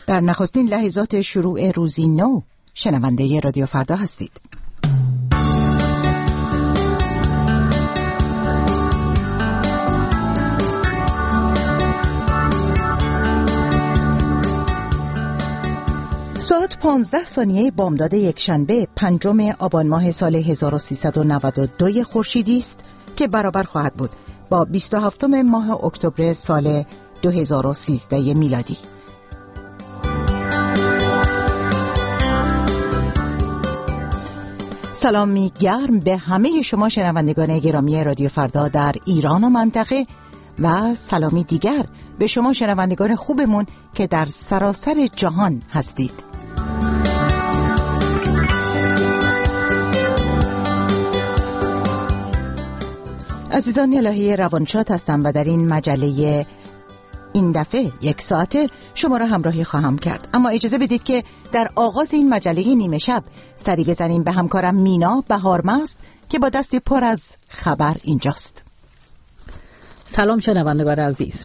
در نخستین لحظات شروع روزی نو شنونده رادیو فردا هستید. ساعت 15 بامداد یکشنبه 5 آبان ماه سال 1392 خورشیدی است که برابر خواهد بود با 27 ماه اکتبر سال 2013 میلادی. سلامی گرم به همه شما شنوندگان گرامی رادیو فردا در ایران و منطقه و سلامی دیگر به شما شنوندگان خوبمون که در سراسر جهان هستید. عزیزان الهی روانشاد هستم و در این مجله این دفعه 1 ساعته شما را همراهی خواهم کرد. اما اجازه بدید که در آغاز این مجله نیمه شب سری بزنیم به همکارم مینا بهارمست که با دستی پر از خبر اینجاست. سلام شنوندگان عزیز.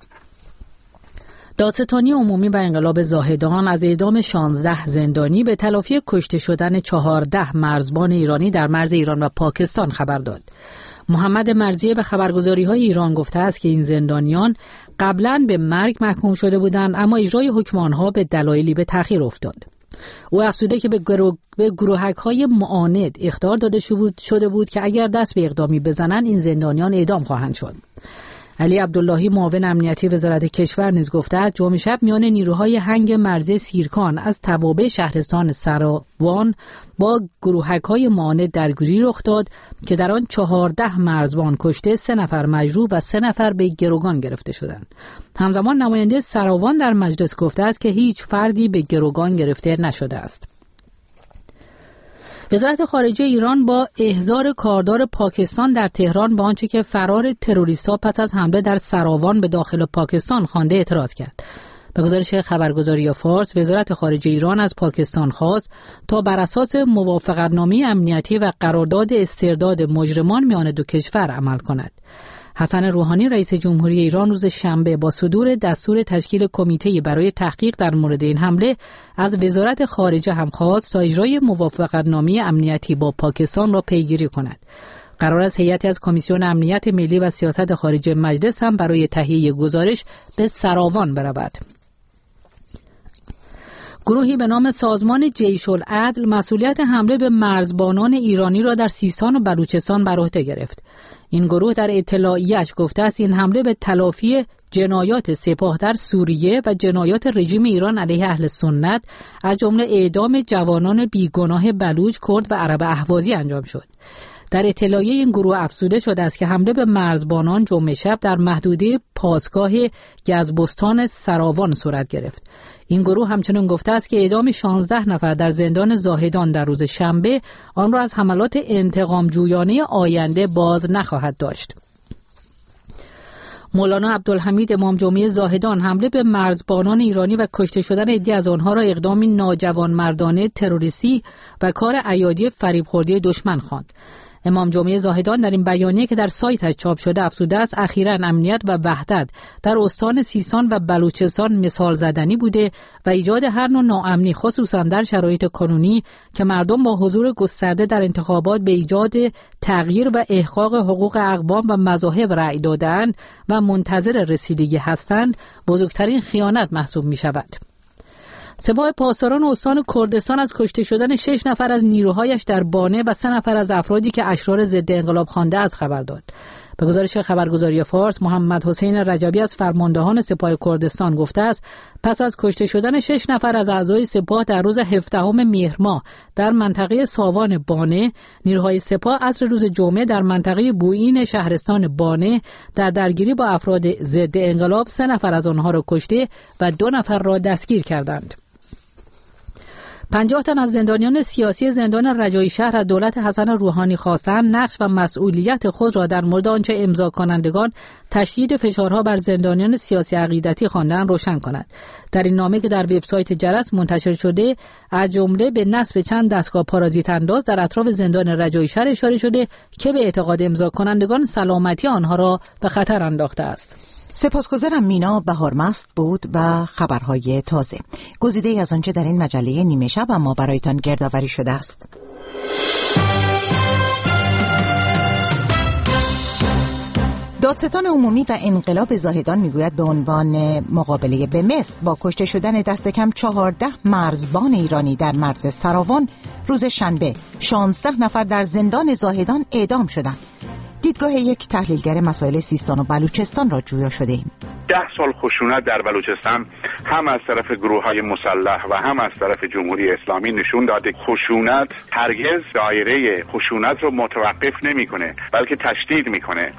دادستانی عمومی و انقلاب زاهدان از اعدام 16 زندانی به تلافی کشته شدن 14 مرزبان ایرانی در مرز ایران و پاکستان خبر داد. محمد مرزیه به خبرگزاری‌های ایران گفته است که این زندانیان قبلاً به مرگ محکوم شده بودند اما اجرای حکم آنها به دلایلی به تأخیر افتاد. او افزوده که به گروهک‌های معاند اخطار داده شده بود که اگر دست به اقدامی بزنند این زندانیان اعدام خواهند شد. علی عبداللهی معاون امنیتی وزارت کشور نیز گفته است جمعه شب میان نیروهای هنگ مرزی سیرکان از توابع شهرستان سراوان با گروهک‌های معاند درگیری رخ داد که در آن 14 مرزبان کشته، 3 نفر مجروح و 3 نفر به گروگان گرفته شدند. همزمان نماینده سراوان در مجلس گفته است که هیچ فردی به گروگان گرفته نشده است. وزارت خارجه ایران با احضار کاردار پاکستان در تهران به آنچه که فرار تروریست‌ها پس از حمله در سراوان به داخل پاکستان خوانده اعتراض کرد. به گزارش خبرگزاری فارس، وزارت خارجه ایران از پاکستان خواست تا بر اساس موافقتنامه امنیتی و قرارداد استرداد مجرمان میان دو کشور عمل کند. حسن روحانی رئیس جمهوری ایران روز شنبه با صدور دستور تشکیل کمیته برای تحقیق در مورد این حمله از وزارت خارجه هم خواست تا اجرای موافقتنامه امنیتی با پاکستان را پیگیری کند. قرار است هیئتی از کمیسیون امنیت ملی و سیاست خارجه مجلس هم برای تهیه گزارش به سراوان برود. گروهی به نام سازمان جیش العدل مسئولیت حمله به مرزبانان ایرانی را در سیستان و بلوچستان بر عهده گرفت. این گروه در اطلاعیه‌اش گفته است این حمله به تلافی جنایات سپاه در سوریه و جنایات رژیم ایران علیه اهل سنت از جمله اعدام جوانان بیگناه بلوچ، کرد و عرب اهوازی انجام شد. در اطلاعیه این گروه افزوده شده است که حمله به مرزبانان جمعه شب در محدوده پاسگاه گزبستان سراوان صورت گرفت. این گروه همچنین گفته است که اعدام 16 نفر در زندان زاهدان در روز شنبه آن را از حملات انتقام جویانه آینده باز نخواهد داشت. مولانا عبدالحمید امام جمعه زاهدان حمله به مرزبانان ایرانی و کشته شدن عده‌ای از آنها را اقدامی ناجوانمردانه تروریستی و کار عیادی فریب‌خوردی دشمن خواند. امام جمعه زاهدان در این بیانیه که در سایتش چاپ شده افزوده است اخیراً امنیت و وحدت در استان سیستان و بلوچستان مثال زدنی بوده و ایجاد هر نوع ناامنی خصوصاً در شرایط کنونی که مردم با حضور گسترده در انتخابات به ایجاد تغییر و احقاق حقوق اقوام و مذاهب رأی دادند و منتظر رسیدگی هستند بزرگترین خیانت محسوب می شود. سپاه پاسداران استان کردستان از کشته شدن 6 نفر از نیروهایش در بانه و 3 نفر از افرادی که اشرار ضد انقلاب خوانده از خبر داد. به گزارش خبرگزاری فارس، محمد حسین رجبی از فرماندهان سپاه کردستان گفته است پس از کشته شدن 6 نفر از اعضای سپاه در روز 17 مهر ماه در منطقه ساوان بانه، نیروهای سپاه عصر روز جمعه در منطقه بوئین شهرستان بانه در درگیری با افراد ضد انقلاب 3 نفر از آنها را کشته و 2 نفر را دستگیر کردند. 50 تن از زندانیان سیاسی زندان رجایی شهر از دولت حسن روحانی خواستند نقش و مسئولیت خود را در مورد آنچه امضا کنندگان تشدید فشارها بر زندانیان سیاسی عقیدتی خواندند روشن کند. در این نامه که در وبسایت جرس منتشر شده از جمله به نصب چند دستگاه پارازیت انداز در اطراف زندان رجایی شهر اشاره شده که به اعتقاد امضا کنندگان سلامتی آنها را به خطر انداخته است. سپاسگزارم. مینا بهارمست بود و خبرهای تازه گزیده از آنچه در این مجله نیمه شب اما برایتان گردآوری شده است. دادستان عمومی و انقلاب زاهدان میگوید به عنوان مقابله به مصر با کشته شدن دست کم 14 مرزبان ایرانی در مرز سراوان روز شنبه 16 نفر در زندان زاهدان اعدام شدند. دیدگاه یک تحلیلگر مسائل سیستان و بلوچستان را جویا شده ایم. 10 سال خشونت در بلوچستان هم از طرف گروه‌های مسلح و هم از طرف جمهوری اسلامی نشون داده خشونت هرگز دایره خشونت رو متوقف نمی‌کنه بلکه تشدید می‌کنه.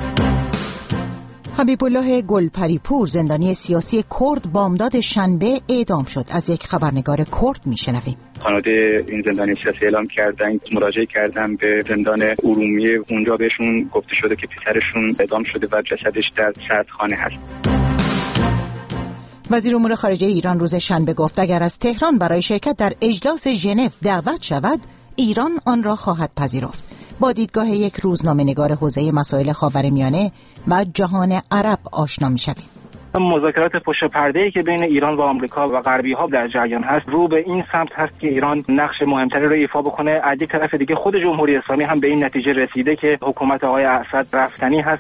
حبیب الله گلپریپور زندانی سیاسی کرد بامداد شنبه اعدام شد. از یک خبرنگار کرد میشنویم. خانواده این زندانی سیاسی اعلام کردن، مراجعه کردن به زندان ارومیه، اونجا بهشون گفته شده که پسرشون اعدام شده و جسدش در سردخانه هست. وزیر امور خارجه ایران روز شنبه گفت اگر از تهران برای شرکت در اجلاس ژنو دعوت شود ایران آن را خواهد پذیرفت. با دیدگاه یک روزنامه‌نگار حوزه مسائل خاورمیانه و جهان عرب آشنا می‌شویم. مذاکرات پشت پرده‌ای که بین ایران و آمریکا و غربی‌ها در جریان هست رو به این سمت هست که ایران نقش مهمتری رو ایفا بکنه. از یک طرف دیگه خود جمهوری اسلامی هم به این نتیجه رسیده که حکومت آقای اسد رفتنی هست.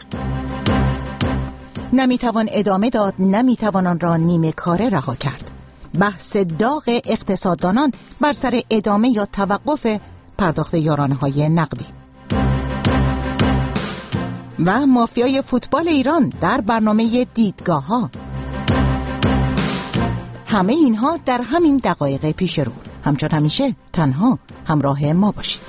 نمیتوان ادامه داد، نمیتوان آن را نیمه کاره رها کرد. بحث داغ اقتصاددانان بر سر ادامه یا توقف پرداخت یارانه‌های نقدی. و مافیای فوتبال ایران در برنامه دیدگاه‌ها. همه اینها در همین دقایق پیش رو. همچون همیشه تنها همراه ما باشید.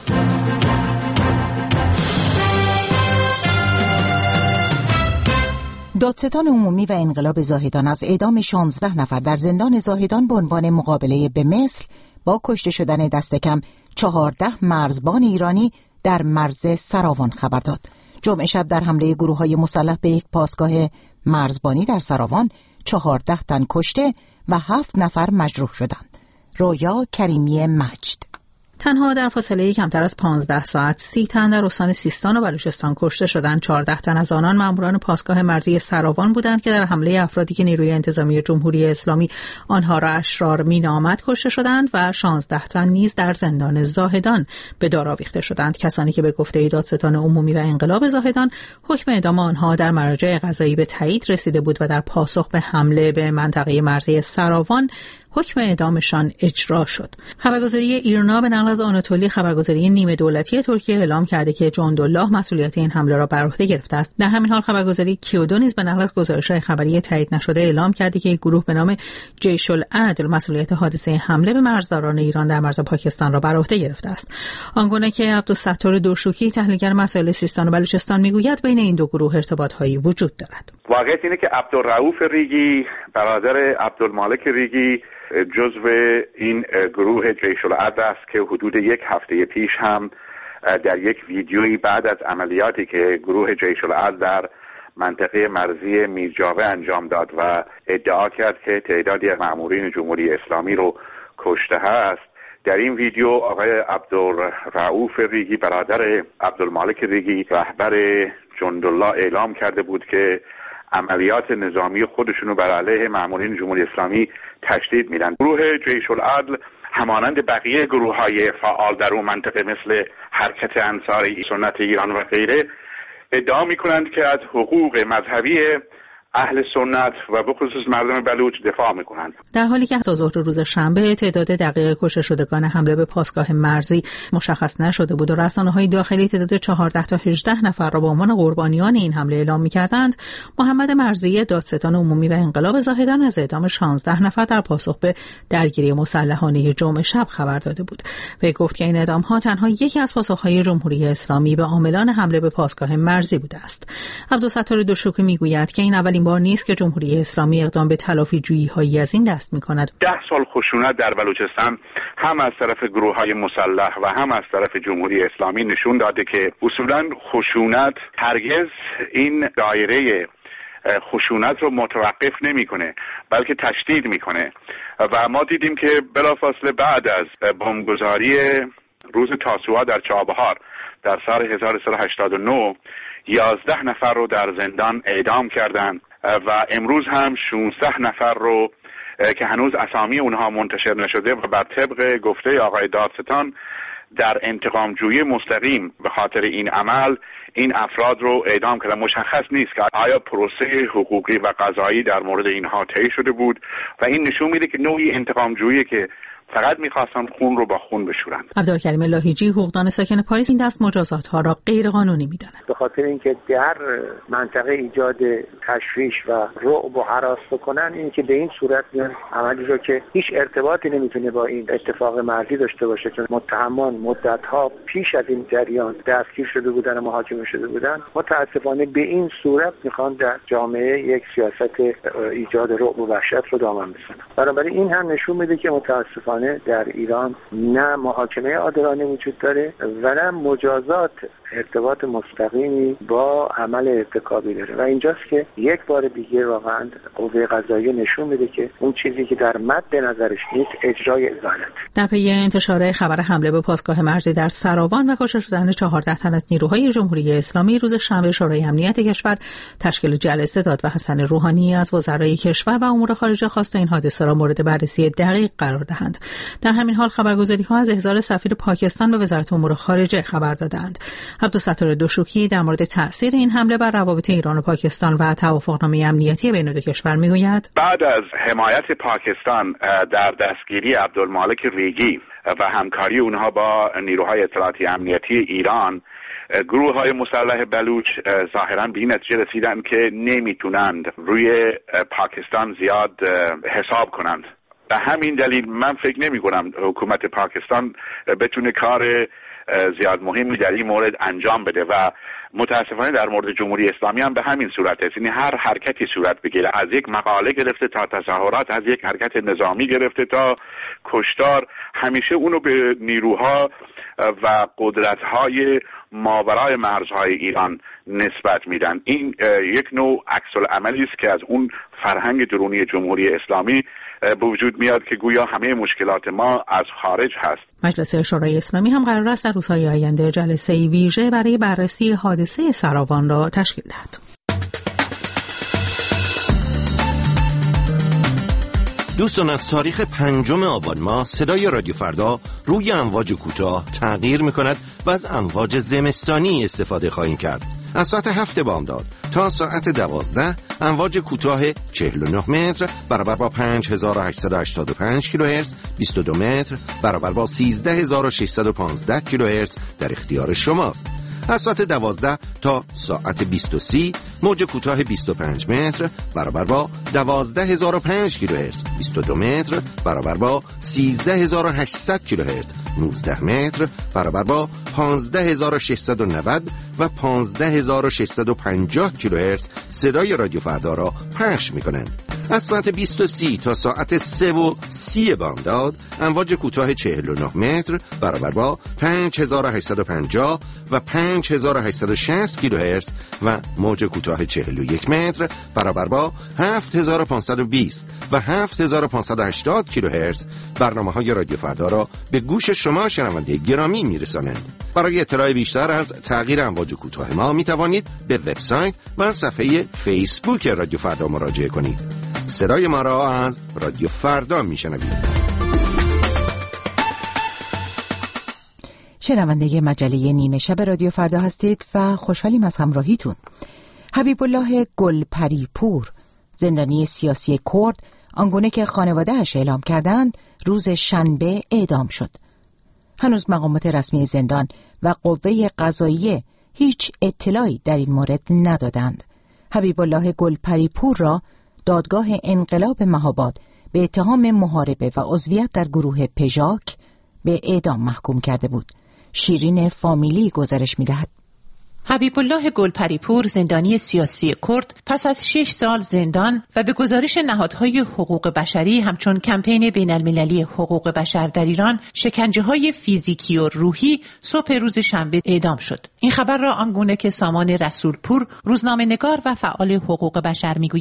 دادستان عمومی و انقلاب زاهدان از اعدام 16 نفر در زندان زاهدان به عنوان مقابله به مثل با کشته شدن دست کم 14 مرزبان ایرانی در مرز سراوان خبر داد. جمعه شب در حمله گروه‌های مسلح به یک پاسگاه مرزبانی در سراوان 14 تن کشته و 7 نفر مجروح شدند. رویا کریمی مجد. تنها در فاصله کمتر از 15 ساعت 30 تن در استان سیستان و بلوچستان کشته شدند. 14 تن از آنان ماموران پاسگاه مرزی سراوان بودند که در حمله افرادی که نیروی انتظامی جمهوری اسلامی آنها را اشرار مینامد کشته شدند و 16 تن نیز در زندان زاهدان به دار آویخته شدند. کسانی که به گفته دادستان عمومی و انقلاب زاهدان حکم اعدام آنها در مراجع قضایی به تایید رسیده بود و در پاسخ به حمله به منطقه مرزی سراوان حکم اعدامشان اجرا شد. خبرگزاری ایرنا به نقل از آناتولی خبرگزاری نیمه دولتی ترکیه اعلام کرده که جندالله مسئولیت این حمله را بر عهده گرفته است. در همین حال خبرگزاری کیودو نیز به نقل از گزارش‌های خبری تایید نشده اعلام کرده که یک گروه به نام جیش العدل مسئولیت حادثه حمله به مرزداران ایران در مرز پاکستان را بر عهده گرفته است. آنگونه که عبدالستار دورشوکی تحلیلگر مسائل سیستان و بلوچستان میگوید بین این دو گروه ارتباط‌هایی وجود دارد. واقعیت اینه که عبدالرؤوف ریگی برادر عبدالمالک ریگی جزو این گروه جیش العدل است که حدود یک هفته پیش هم در یک ویدیویی بعد از عملیاتی که گروه جیش العدل در منطقه مرزی میرجاوه انجام داد و ادعا کرد که تعدادی از مأمورین جمهوری اسلامی رو کشته است، در این ویدیو آقای عبدالرؤوف ریگی برادر عبدالمالک ریگی رهبر جندالله اعلام کرده بود که عملیات نظامی خودشونو بر علیه مأمورین جمهوری اسلامی تشدید میدن. گروه جیش العدل همانند بقیه گروه‌های فعال در اون منطقه مثل حرکت انصار سنت ایران و غیره ادعا میکنند که از حقوق مذهبی اهل سنت و به خصوص مردم بلوچ دفاع میکنند. در حالی که تا ظهر روز شنبه تعداد دقیق کشته شدگان حمله به پاسگاه مرزی مشخص نشده بود و رسانه‌های داخلی تعداد 14 تا 18 نفر را به عنوان قربانیان این حمله اعلام می‌کردند، محمد مرزی دادستان عمومی و انقلاب زاهدان از اعدام 16 نفر در پاسخ به درگیری مسلحانه جمعه شب خبر داده بود. وی گفت که این اعدام‌ها تنها یکی از پاسخ‌های جمهوری اسلامی به عاملان حمله به پاسگاه مرزی بوده است. عبدالستار دورشوکی می‌گوید که این اولین بار نیست که جمهوری اسلامی اقدام به تلافی جویی‌هایی از این دست می‌کند. 10 سال خشونت در بلوچستان هم از طرف گروه‌های مسلح و هم از طرف جمهوری اسلامی نشون داده که اصولاً خشونت هرگز این دایره خشونت رو متوقف نمی‌کنه بلکه تشدید می‌کنه و ما دیدیم که بلافاصله بعد از بمبگذاری روز تاسوعا در چابهار در سال 1389 11 نفر رو در زندان اعدام کردند و امروز هم 16 نفر رو که هنوز اسامی اونها منتشر نشده و بر طبق گفته آقای دادستان در انتقام جویی مستقیم به خاطر این عمل این افراد رو اعدام کردن. مشخص نیست که آیا پروسه حقوقی و قضایی در مورد اینها طی شده بود و این نشون میده که نوعی انتقام جویی که فقط میخواستن خون رو با خون بشورن. عبدالکریم لاهیجی، حقوقدان ساکن پاریس، این دست مجازات ها را غیر قانونی میداند. به خاطر اینکه در منطقه ایجاد تشویش و رعب و هراس بکنن، این که به این صورت میان عملی رو که هیچ ارتباطی نمیتونه با این اتفاق مردی داشته باشه، چون متهمان مدت‌ها پیش از این جریان دستگیر شده بودن و محاکمه شده بودن، متاسفانه به این صورت میخوان در جامعه یک سیاست ایجاد رعب و وحشت رو دامن بزنن. بنابراین این هم نشون میده که متاسفانه در ایران نه محاکمه عادلانه وجود داره و نه مجازات ارتباط مستقیمی با عمل ارتکابی داره و اینجاست که یک بار دیگه واقعا قوه قضاییه نشون میده که اون چیزی که در مد نظرش نیست اجرای عدالت. در پی انتشار خبر حمله به پاسگاه مرزی در سراوان و کشته شدن 14 تن از نیروهای جمهوری اسلامی، روز شنبه شورای امنیت کشور تشکیل جلسه داد و حسن روحانی از وزرای کشور و امور خارجه خواست این حادثه را مورد بررسی دقیق قرار دهند. در همین حال خبرگزاری‌ها از احضار سفیر پاکستان به وزارت امور خارجه خبر دادند. عبدالستار دوشوکی در مورد تأثیر این حمله بر روابط ایران و پاکستان و توافقنامه امنیتی بین دو کشور میگوید: بعد از حمایت پاکستان در دستگیری عبدالمالک ریگی و همکاری اونها با نیروهای اطلاعاتی امنیتی ایران، گروه‌های مسلح بلوچ ظاهراً به این نتیجه رسیدن که نمیتونند روی پاکستان زیاد حساب کنند. به همین دلیل من فکر نمی کنم حکومت پاکستان بتونه کار زیاد مهمی در این مورد انجام بده و متاسفانه در مورد جمهوری اسلامی هم به همین صورت است. یعنی هر حرکتی صورت بگیره، از یک مقاله گرفته تا تظاهرات، از یک حرکت نظامی گرفته تا کشتار، همیشه اونو به نیروها و قدرت‌های ماورای مرزهای ایران نسبت میدن. این یک نوع عکس العملی است که از اون فرهنگ درونی جمهوری اسلامی به وجود میاد که گویا همه مشکلات ما از خارج هست. مجلس شورای اسلامی هم قرار است در روزهای آینده جلسه‌ای ویژه برای بررسی حادثه سراوان را تشکیل دهد. دوستان، از تاریخ 5 آبان ماه صدای رادیو فردا روی امواج کوتاه تغییر می‌کند و از امواج زمستانی استفاده خواهیم کرد. از ساعت 7 بامداد تا ساعت 12 امواج کوتاه 49 متر برابر با 5885 کیلوهرتز، 22 متر برابر با 13615 کیلوهرتز در اختیار شماست. از ساعت 12 تا ساعت 20:30 موج کوتاه 25 متر برابر با 12005 کیلوهرتز، 22 متر برابر با 13800 کیلوهرتز، 19 متر برابر با 15690 و 15650 کیلوهرتز صدای رادیو فردا را پخش می‌کنند. از ساعت 20:30 تا ساعت 3:30 بامداد امواج کوتاه 49 متر برابر با 5850 و 5860 کیلوهرتز و موج کوتاه 41 متر برابر با 7520 و 7580 کیلوهرتز برنامه‌های رادیو فردا را به گوش شما شنونده گرامی میرسانند. برای اطلاع بیشتر از تغییر امواج کوتاه ما می توانید به وبسایت و صفحه فیسبوک رادیو فردا مراجعه کنید. صدای ما را از رادیو فردا می شنوید. شنونده مجله نیمه شب رادیو فردا هستید و خوشحالیم از همراهیتون. حبیب الله گلپریپور، زندانی سیاسی کرد، آنگونه که خانواده‌اش اعلام کردند روز شنبه اعدام شد. هنوز مقامات رسمی زندان و قوه قضاییه هیچ اطلاعی در این مورد ندادند. حبیب الله گلپریپور را دادگاه انقلاب مهاباد به اتهام محاربه و عضویت در گروه پژاک به اعدام محکوم کرده بود. شیرین فامیلی گزارش می‌دهد. حبیب الله گلپریپور، زندانی سیاسی کرد، پس از 6 سال زندان و به گزارش نهادهای حقوق بشری همچون کمپین بین‌المللی حقوق بشر در ایران، شکنجه‌های فیزیکی و روحی صبح روز شنبه اعدام شد. این خبر را آنگونه که سامان رسولپور، روزنامه‌نگار و فعال حقوق بشر میگوید،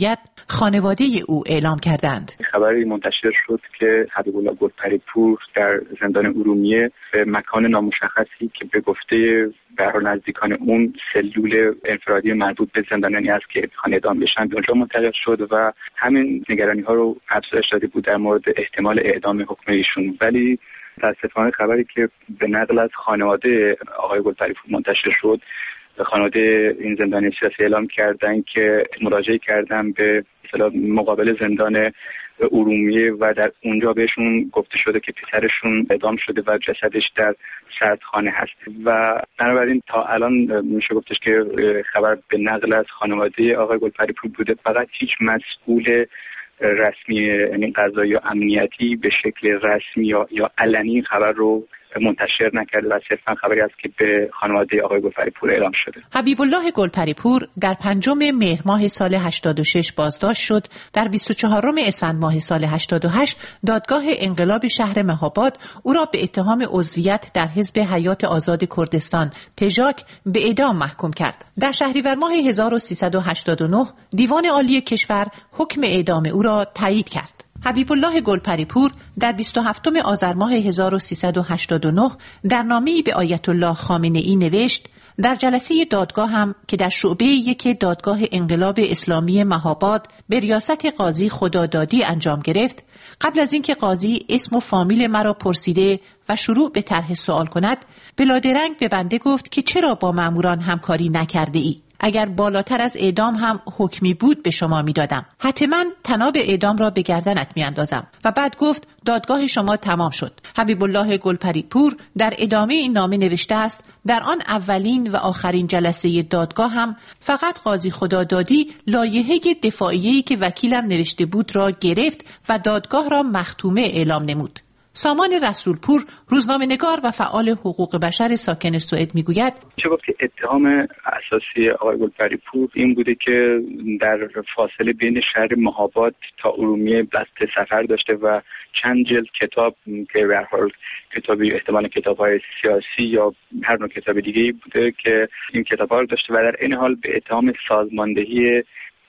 خانواده او اعلام کردند. خبری منتشر شد که حبیب الله گلپریپور در زندان ارومیه به مکان نامشخصی که به گفته به نزدیکان اون سلول انفرادی مربوط به زندانیانی است که اعدام بشن به اونجا منتقل شد و همین نگرانی ها رو افزایش داده بود در مورد احتمال اعدام حکم ایشون. ولی متاسفانه خبری که به نقل از خانواده آقای گلپریپور منتشر شد، خانواده این زندانی سیاسی اعلام کردن که مراجعه کردن به مقابل زندان ارومیه و در اونجا بهشون گفته شده که پسرشون اعدام شده و جسدش در سردخانه هست و بنابراین تا الان میشه گفتش که خبر به نقل از خانواده آقای گلپریپور بوده. فقط هیچ مسئول رسمی یعنی قضایی یا امنیتی به شکل رسمی یا علنی خبر رو منتشر نکرده و صرفا خبری است که به خانواده آقای گلپریپور اعلام شده. حبیب الله گلپریپور در 5 مهر ماه سال 86 بازداشت شد. در 24 اسفند ماه سال 88 دادگاه انقلاب شهر مهاباد او را به اتهام عضویت در حزب حیات آزاد کردستان پژاک به اعدام محکوم کرد. در شهریور ماه 1389 دیوان عالی کشور حکم اعدام او را تایید کرد. حبیب الله گلپریپور در 27 آذر ماه 1389 در نامه‌ای به آیت الله خامنه‌ای نوشت: در جلسه دادگاه هم که در شعبه 1 دادگاه انقلاب اسلامی مهاباد به ریاست قاضی خدادادی انجام گرفت، قبل از اینکه قاضی اسم و فامیل مرا پرسیده و شروع به طرح سوال کند، بلادرنگ به بنده گفت که چرا با ماموران همکاری نکرده ای؟ اگر بالاتر از اعدام هم حکمی بود به شما میدادم. حتما طناب اعدام را به گردنت میاندازم. و بعد گفت دادگاه شما تمام شد. حبیب الله گلپریپور در ادامه این نامه نوشته است: در آن اولین و آخرین جلسه دادگاه هم فقط قاضی خدادادی لایحه دفاعیه‌ای که وکیلم نوشته بود را گرفت و دادگاه را مختومه اعلام نمود. سامان رسولپور، روزنامه‌نگار و فعال حقوق بشر ساکن سوئد میگوید: میشه گفت که اتهام اساسی آقای گلپریپور این بوده که در فاصله بین شهر مهاباد تا ارومیه قصد سفر داشته و چند جلد کتاب که به هر حال کتابی احتمال کتاب‌های سیاسی یا هر نوع کتاب دیگه‌ای بوده که این کتاب‌ها رو داشته و در این حال به اتهام سازماندهی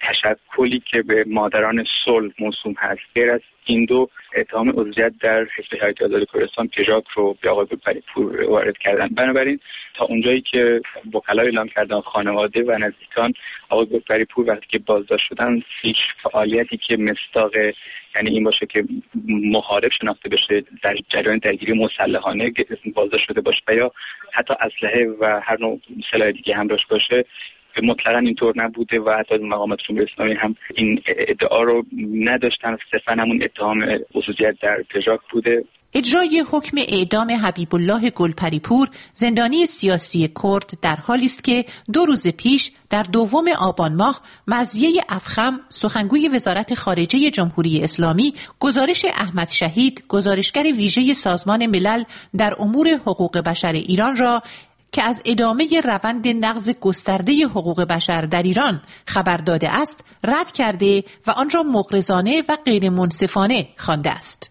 تشکلی که به مادران صلح موسوم هست. غیر از این دو اتهام عضویت در حزب حیات آزاد کردستان پژاک رو به آقای گلپریپور وارد کردن. بنابراین تا اونجایی که وکلا اعلام کردن خانواده و نزدیکان آقای گلپریپور وقتی که بازداشت شدن، هیچ فعالیتی که مصداق یعنی این باشه که محارب شناخته بشه در جریان درگیری مسلحانه بازداشت شده باشه و یا حتی اسلحه و هر نوع سلاح دیگه همراهش باشه، مطلقاً اینطور نبوده و حتی مقامات جمهوری اسلامی هم این ادعا رو نداشتن. صرفاً همون اتهام عضویت در پژاک بوده. اجرای حکم اعدام حبیب الله گلپریپور زندانی سیاسی کرد در حالی است که 2 روز پیش در 2 آبان ماه مرضیه افخم سخنگوی وزارت خارجه جمهوری اسلامی گزارش احمد شهید گزارشگر ویژه سازمان ملل در امور حقوق بشر ایران را که از ادامه روند نقض گسترده حقوق بشر در ایران خبر داده است رد کرده و آن را مغرضانه و غیر منصفانه خوانده است.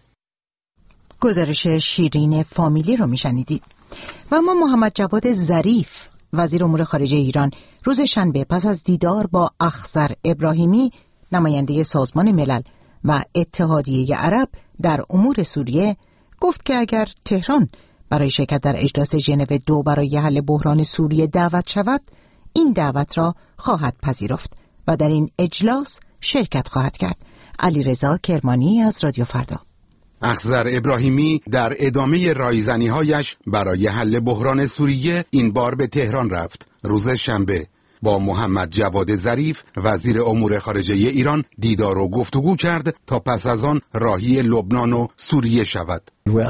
گزارش شیرین فامیلی رو میشنیدید. و اما محمد جواد ظریف وزیر امور خارجه ایران روز شنبه پس از دیدار با اخضر ابراهیمی نماینده سازمان ملل و اتحادیه عرب در امور سوریه گفت که اگر تهران برای شرکت در اجلاس ژنو 2 برای حل بحران سوریه دعوت شود، این دعوت را خواهد پذیرفت و در این اجلاس شرکت خواهد کرد. علیرضا کرمانی از رادیو فردا. اخضر ابراهیمی در ادامه رایزنی‌هایش برای حل بحران سوریه این بار به تهران رفت. روز شنبه با محمد جواد ظریف وزیر امور خارجه ایران دیدار و گفتگو کرد تا پس از آن راهی لبنان و سوریه شود.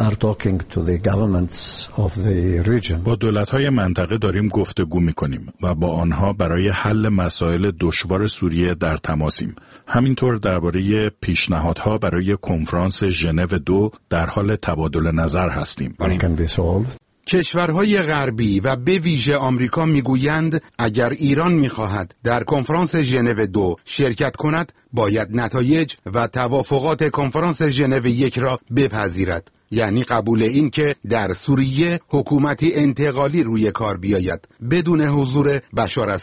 با دولت‌های منطقه داریم گفتگو می‌کنیم و با آنها برای حل مسائل دشوار سوریه در تماسیم. همینطور درباره پیشنهادها برای کنفرانس ژنو 2 در حال تبادل نظر هستیم. کشورهای غربی و به ویژه آمریکا میگویند اگر ایران میخواهد در کنفرانس ژنو 2 شرکت کند، باید نتایج و توافقات کنفرانس ژنو 1 را بپذیرد. یعنی قبول این که در سوریه حکومتی انتقالی روی کار بیاید بدون حضور بشار اسد.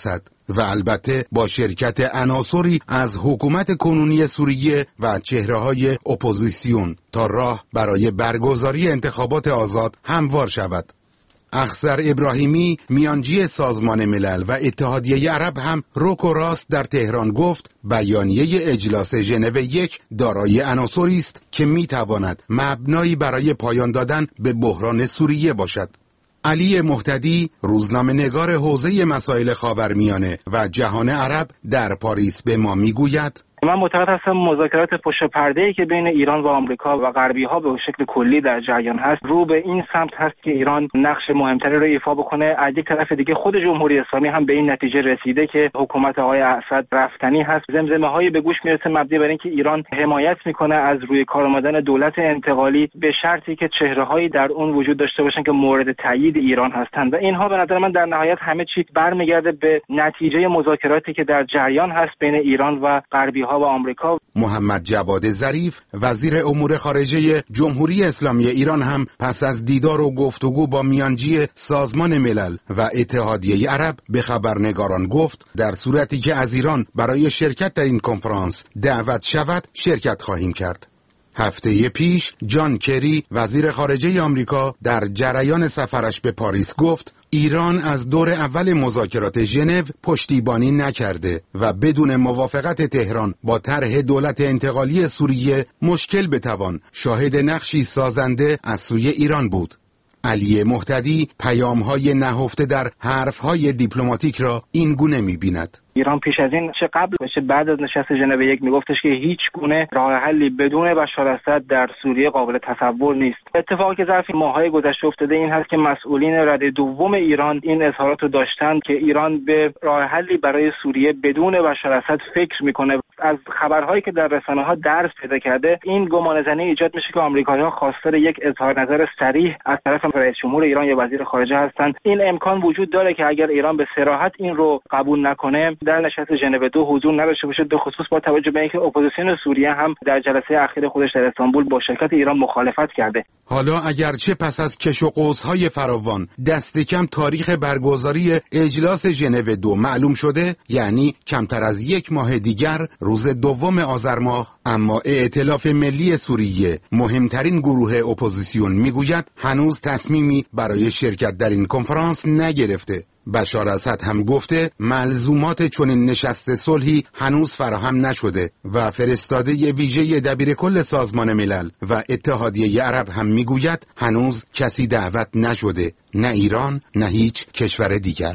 و البته با شرکت عناصری از حکومت کنونی سوریه و چهره‌های اپوزیسیون تا راه برای برگزاری انتخابات آزاد هموار شود. اخضر ابراهیمی میانجی سازمان ملل و اتحادیه عرب هم رک و راست در تهران گفت بیانیه اجلاس ژنو 1 دارای عناصری است که میتواند مبنایی برای پایان دادن به بحران سوریه باشد. علی مهتدی، روزنامه‌نگار حوزه مسائل خاورمیانه و جهان عرب در پاریس به ما میگوید من معتقد هستم مذاکرات پشت پرده‌ای که بین ایران و آمریکا و غربی‌ها به شکل کلی در جریان هست رو به این سمت هست که ایران نقش مهمتری رو ایفا بکنه. از یک طرف دیگه خود جمهوری اسلامی هم به این نتیجه رسیده که حکومت آقای اسد رفتنی هست. زمزمه‌های به گوش میرسه مبنی بر اینکه ایران حمایت میکنه از روی کار آمدن دولت انتقالی به شرطی که چهره‌هایی در اون وجود داشته باشن که مورد تایید ایران هستند و اینها به نظر من در نهایت همه چی برمیگرده به نتیجه مذاکراتی که در جریان هست بین ایران و غربی‌ها و آمریکا. محمد جواد ظریف، وزیر امور خارجه جمهوری اسلامی ایران هم پس از دیدار و گفتگو با میانجی سازمان ملل و اتحادیه عرب به خبرنگاران گفت در صورتی که از ایران برای شرکت در این کنفرانس دعوت شود شرکت خواهیم کرد. هفته پیش جان کری وزیر خارجه آمریکا در جریان سفرش به پاریس گفت ایران از دور اول مذاکرات ژنو پشتیبانی نکرده و بدون موافقت تهران با طرح دولت انتقالی سوریه مشکل بتوان شاهد نقشی سازنده از سوی ایران بود. علی مهتدی پیام‌های نهفته در حرف‌های دیپلماتیک را این گونه می‌بیند. ایران پیش از این چه قبل و چه بعد از نشست ژنو 1 میگفتش که هیچ گونه راه حلی بدون بشار اسد در سوریه قابل تصور نیست. اتفاقی که ظرف ماه‌های گذشته افتاده این هست که مسئولین رده دوم ایران این اظهارات رو داشتند که ایران به راه حلی برای سوریه بدون بشار اسد فکر میکنه. از خبرهایی که در رسانه‌ها درس پیدا کرده این گمانه‌زنی ایجاد میشه که آمریکایی‌ها خواستار یک اظهار نظر صریح از طرف رئیس جمهور ایران یا وزیر خارجه هستند. این امکان وجود داره که اگر ایران به صراحت این رو قبول نکنه در نشست ژنو 2 حضور نداشته باشه، به خصوص با توجه به اینکه اپوزیسیون سوریه هم در جلسه اخیر خودش در استانبول با شرکت ایران مخالفت کرده. حالا اگرچه پس از کش و قوس‌های فراوان دست کم تاریخ برگزاری اجلاس ژنو 2 معلوم شده، یعنی کمتر از یک ماه دیگر روز 2 آذر ماه، اما ائتلاف ملی سوریه مهمترین گروه اپوزیسیون میگوید هنوز تصمیمی برای شرکت در این کنفرانس نگرفته. بشار اسد هم گفته ملزومات چنین نشست صلحی هنوز فراهم نشده و فرستاده ویژه دبیرکل سازمان ملل و اتحادیه عرب هم میگوید هنوز کسی دعوت نشده، نه ایران نه هیچ کشور دیگر.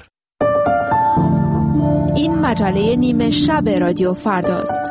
این مجله نیمه شب رادیو فرداست.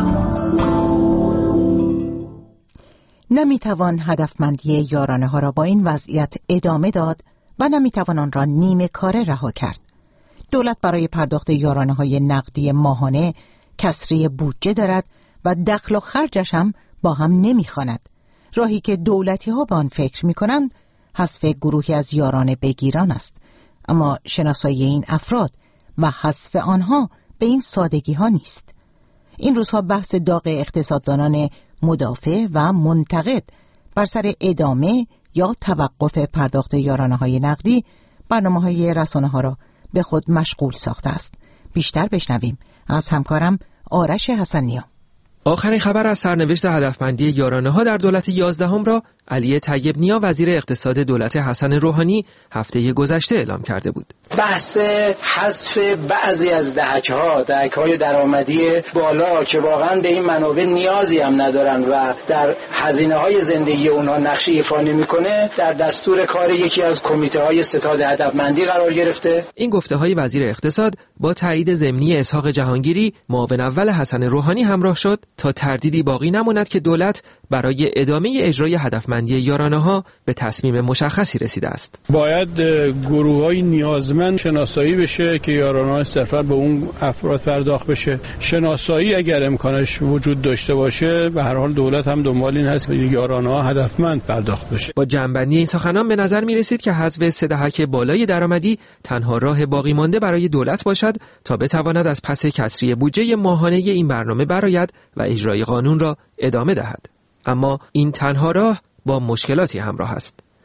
نمیتوان هدفمندی یارانه ها را با این وضعیت ادامه داد و نمیتوان آن را نیمه کاره رها کرد. دولت برای پرداخت یارانه های نقدی ماهانه کسری بودجه دارد و دخل و خرجش هم با هم نمیخواند. راهی که دولتی ها به آن فکر میکنند حذف گروهی از یارانه بگیران است، اما شناسایی این افراد و حذف آنها به این سادگی ها نیست. این روزها بحث داغ اقتصاددانان مدافع و منتقد بر سر ادامه یا توقف پرداخت یارانه های نقدی برنامه های رسانه ها را به خود مشغول ساخته است. بیشتر بشنویم از همکارم آرش حسنی‌ها. آخرین خبر از سرنوشت هدفمندی یارانه ها در دولت 11 را علی طیب نیا وزیر اقتصاد دولت حسن روحانی هفته گذشته اعلام کرده بود. بحث حذف بعضی از دهک‌های درآمدی بالا که واقعا به این منابع نیازی هم ندارن و در هزینه‌های زندگی اونها نقشی ایفا نمی‌کنه در دستور کار یکی از کمیته‌های ستاد هدفمندی قرار گرفته. این گفته‌های وزیر اقتصاد با تایید ضمنی اسحاق جهانگیری معاون اول حسن روحانی همراه شد تا تردیدی باقی نماند که دولت برای ادامه اجرای هدفمندی یارانه‌ها به تصمیم مشخصی رسیده است. باید گروه‌های نیازمند شناسایی بشه که یارانه‌ها صرفاً به اون افراد پرداخت بشه. شناسایی اگر امکانش وجود داشته باشه به هر حال دولت هم دنبال این هست که یارانه‌ها هدفمند پرداخت بشه. با جنبندی این سخنان به نظر می‌رسید که حذف 3 دهک بالای درآمدی تنها راه باقی مانده برای دولت باشد تا بتواند از پس کسری بودجه ماهانه این برنامه برآید و اجرای قانون را ادامه دهد. اما این تنها راه با مشکلاتی همراه است.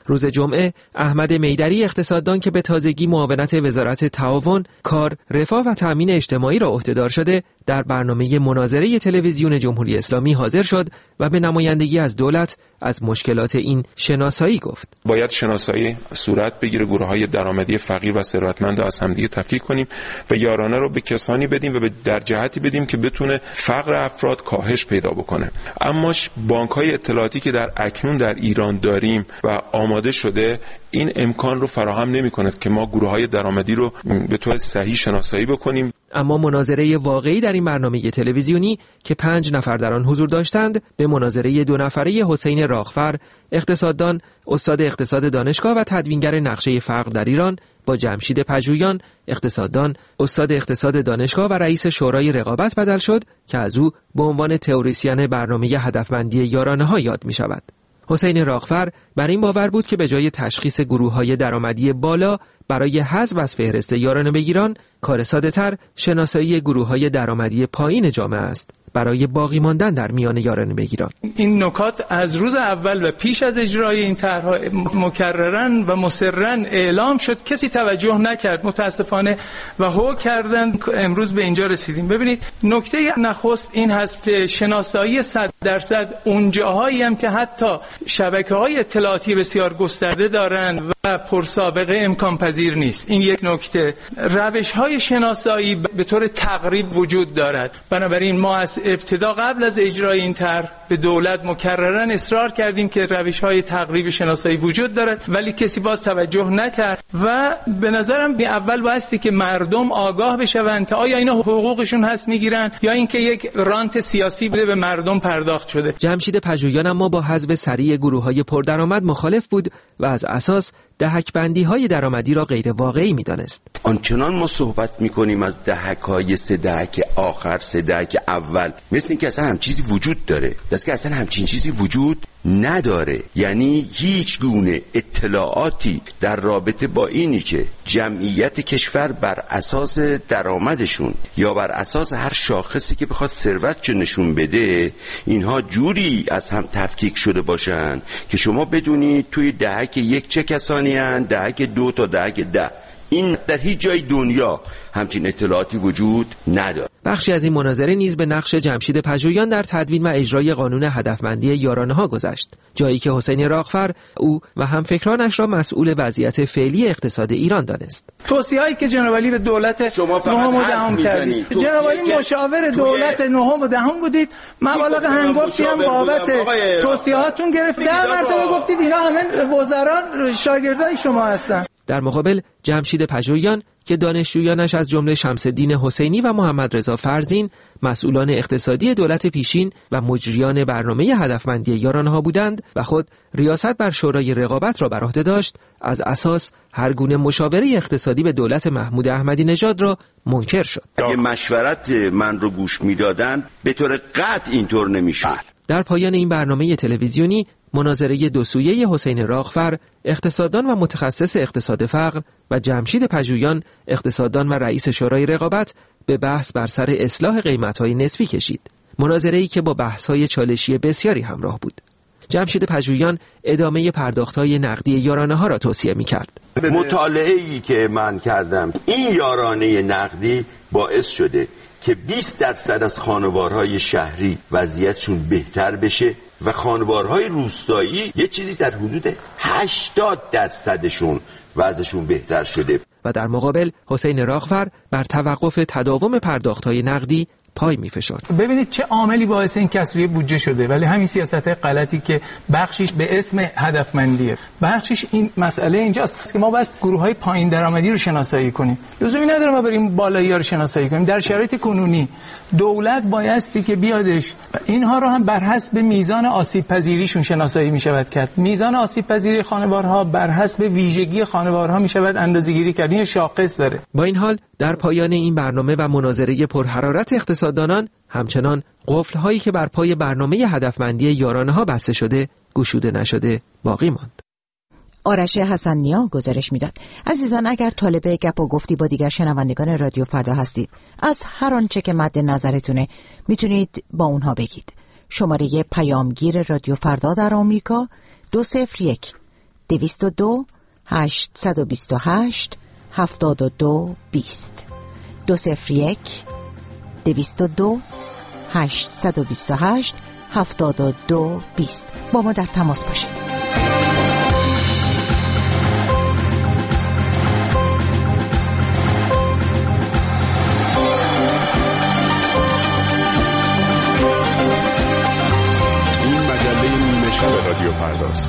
روز جمعه احمد میدری اقتصاددان که به تازگی معاونت وزارت تعاون، کار، رفاه و تأمین اجتماعی را عهدهدار شده، در برنامه مناظره تلویزیون جمهوری اسلامی حاضر شد و به نمایندگی از دولت از مشکلات این شناسایی گفت. باید شناسایی صورت بگیره، گروه‌های درآمدی فقیر و ثروتمند را از همدیگه تفکیک کنیم و یارانه رو به کسانی بدیم و در جهتی بدیم که بتونه فقر افراد کاهش پیدا بکنه. اما بانک‌های اطلاعاتی که در اکنون در ایران داریم و آماده شده این امکان رو فراهم نمی‌کند که ما گروه‌های درآمدی رو به طور صحیح شناسایی بکنیم. اما مناظره واقعی در این برنامه تلویزیونی که 5 نفر در آن حضور داشتند به مناظره 2 نفره حسین راغفر، اقتصاددان، استاد اقتصاد دانشگاه و تدوینگر نقشه فقر در ایران، با جمشید پژویان، اقتصاددان، استاد اقتصاد دانشگاه و رئیس شورای رقابت بدل شد که از او به عنوان تئوریسین برنامه هدفمندی یارانه‌ها یاد می‌شود. حسین راغفر بر این باور بود که به جای تشخیص گروه‌های درآمدی بالا برای حذف از فهرست یارانه بگیران، کار ساده‌تر شناسایی گروه‌های درآمدی پایین جامعه است برای باقی ماندن در میان یارانه بگیران. این نکات از روز اول و پیش از اجرای این طرح‌ها مکررن و مصررن اعلام شد، کسی توجه نکرد متاسفانه و هو کردن. امروز به اینجا رسیدیم. ببینید نکته نخست این هست که شناسایی 100% اون جاهایی هم که حتی شبکه‌های اطلاعاتی بسیار گسترده دارن و پرسابقه امکان پذیر نیست. این یک نکته. روش‌های شناسایی به طور تقریب وجود دارد. بنابراین ما از ابتدا قبل از اجرای این طرح به دولت مکررن اصرار کردیم که روش‌های تقریبی شناسایی وجود دارد، ولی کسی باز توجه نکرد و به نظرم اول بایستی که مردم آگاه بشوند تا آیا اینا حقوقشون هست میگیرن یا اینکه یک رانت سیاسی بوده به مردم پرداخت شده. جمشید پژویان اما با حذف سریع گروه‌های پردرآمد مخالف بود و از اساس دهک‌بندی‌های درآمدی را غیر واقعی می‌دانست. آنچنان ما صحبت می‌کنیم از دهک‌های 3 دهک آخر، 3 دهک اول، مثل اینکه اصلا هم چیزی وجود داره. دست که اصلا همچین چیزی وجود نداره. یعنی هیچ گونه اطلاعاتی در رابطه با اینی که جمعیت کشور بر اساس درآمدشون یا بر اساس هر شاخصی که بخواد ثروتش نشون بده، اینها جوری از هم تفکیک شده باشن که شما بدونید توی دهک 1 چه کسانی هستند، دهک 2 تا دهک 10. این در هیچ جای دنیا همچین اطلاعاتی وجود نداره. بخشی از این مناظره نیز به نقش جمشید پژویان در تدوین و اجرای قانون هدفمندی یارانه‌ها گذشت، جایی که حسین راغفر او و همفکرانش را مسئول وضعیت فعلی اقتصاد ایران دانست. توصیه‌ای که جناب علی به دولت نهم و دهم کردید، جناب علی مشاور دولت نهم و دهم بودید، مبالغ هنگفتی هم بابت توصیه‌هاتون گرفت. 10 مرتبه گفتید اینا همه وزران شاگردای شما هستن. در مقابل جمشید پژویان که دانشجویانش از جمله شمس‌الدین حسینی و محمد رضا فرزین مسئولان اقتصادی دولت پیشین و مجریان برنامه هدفمندی یارانه‌ها بودند و خود ریاست بر شورای رقابت را بر عهده داشت، از اساس هر گونه مشاوره اقتصادی به دولت محمود احمدی نژاد را منکر شد. اگه مشورت من رو گوش می‌دادن به طور قطع اینطور نمی‌شد. در پایان این برنامه تلویزیونی مناظره 2 سویه حسین راغفر، اقتصاددان و متخصص اقتصاد فقر، و جمشید پژویان، اقتصاددان و رئیس شورای رقابت، به بحث بر سر اصلاح قیمت‌های نسبی کشید. مناظره‌ای که با بحث‌های چالشی بسیاری همراه بود. جمشید پژویان ادامه پرداخت‌های نقدی یارانه‌ها را توصیه می‌کرد. مطالعه‌ای که من کردم، این یارانه نقدی باعث شده که 20% از خانوارهای شهری وضعیتشون بهتر بشه و خانوارهای روستایی یه چیزی در حدود 80%شون وضعشون بهتر شده. و در مقابل حسین راغفر بر توقف تداوم پرداخت‌های نقدی پای می‌فشرد. ببینید چه عاملی باعث این کسری بودجه شده، ولی همین سیاست‌های غلطی که بخشش به اسم هدفمندیه، بخشش این مسئله اینجاست که ما باید گروه‌های پایین درآمدی رو شناسایی کنیم. لزومی نداره ما بریم بالایی‌ها رو شناسایی کنیم. در شرایط کنونی دولت بایستی که بیادش و اینها رو هم بر حسب میزان آسیب پذیریشون شناسایی می‌شود کرد. میزان آسیب پذیری خانوارها بر حسب ویژگی خانوارها می‌شود اندازه‌گیری کرد. این شاخص داره. با این حال در پایان این برنامه و مناظره پرحرارت اقتصاددانان همچنان قفل‌هایی که بر پای برنامه هدفمندی یارانه‌ها بسته شده گشوده نشده باقی ماند. آرش حسن‌نیا گزارش میداد. عزیزان، اگر طالب گپ و گفتی با دیگر شنوندگان رادیو فردا هستید، از هر آنچه که مد نظرتونه میتونید با اونها بگید. شماره پیامگیر رادیو فردا در آمریکا 201 202 828 72 20 201 202 828 72 20. با ما در تماس باشید. این مجله نیمه شب رادیو فرداست.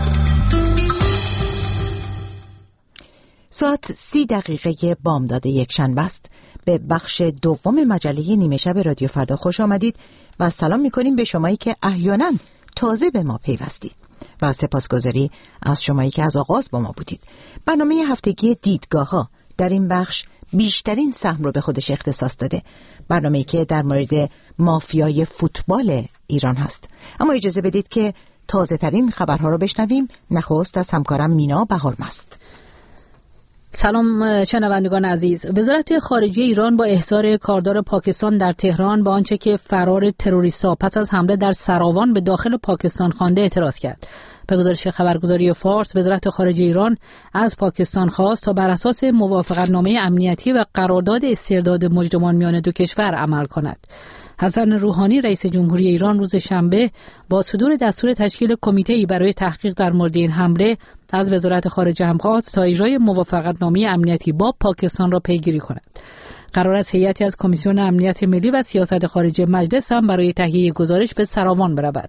ساعت 30 بامداد یکشنبه است. به بخش دوم مجله نیمه شب رادیو فردا خوش آمدید و سلام می‌کنیم به شمایی که احیانا تازه به ما پیوستید و سپاسگزاری از شمایی که از آغاز با ما بودید. برنامه هفتگی دیدگاه‌ها در این بخش بیشترین سهم رو به خودش اختصاص داده. برنامه‌ای که در مورد مافیای فوتبال ایران هست. اما اجازه بدید که تازه ترین خبرها رو بشنویم. نخست از همکارم مینا بهارمست. سلام شنوندگان عزیز. وزارت خارجه ایران با احضار کاردار پاکستان در تهران با آنچه که فرار تروریست‌ها پس از حمله در سراوان به داخل پاکستان خوانده اعتراض کرد. به گزارش خبرگزاری فارس، وزارت خارجه ایران از پاکستان خواست تا بر اساس موافقتنامه امنیتی و قرارداد استرداد مجرمان میان دو کشور عمل کند. حسن روحانی رئیس جمهوری ایران روز شنبه با صدور دستور تشکیل کمیته‌ای برای تحقیق در مورد این حمله از وزارت خارجه هم خواست تا اجرای موافقتنامه امنیتی با پاکستان را پیگیری کند. قرار است هیئتی از کمیسیون امنیت ملی و سیاست خارجه مجلس هم برای تهیه گزارش به سراوان برود.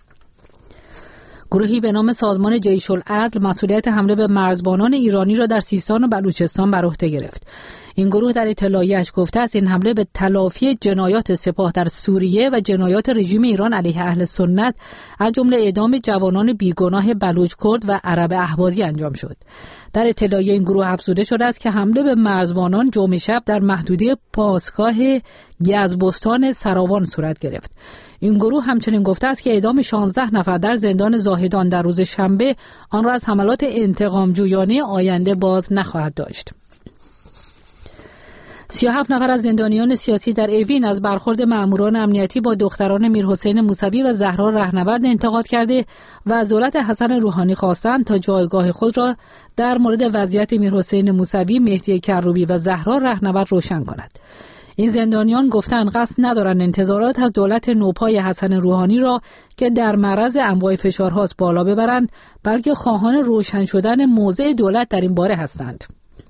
گروهی به نام سازمان جیش العدل مسئولیت حمله به مرزبانان ایرانی را در سیستان و بلوچستان بر عهده گرفت. این گروه در اطلاعیه‌اش گفته است این حمله به تلافی جنایات سپاه در سوریه و جنایات رژیم ایران علیه اهل سنت از جمله اعدام جوانان بیگناه بلوچ کرد و عرب اهوازی انجام شد. در اطلاعیه این گروه افزوده شده است که حمله به مرزبانان جمعه شب در محدوده پاسگاه گزبستان سراوان صورت گرفت. این گروه همچنین گفته است که اعدام 16 نفر در زندان زاهدان در روز شنبه آن را از حملات انتقام جویانه آینده باز نخواهد داشت. 37 نفر از زندانیان سیاسی در اوین از برخورد مأموران امنیتی با دختران میرحسین موسوی و زهرا رهنورد انتقاد کرده و از دولت حسن روحانی خواستند تا جایگاه خود را در مورد وضعیت میرحسین موسوی، مهدی کروبی و زهرا رهنورد روشن کند. این زندانیان گفتند قصد ندارند انتظارات از دولت نوپای حسن روحانی را که در معرض انواع فشارهاست بالا ببرند، بلکه خواهان روشن شدن موضع دولت در این باره هستند.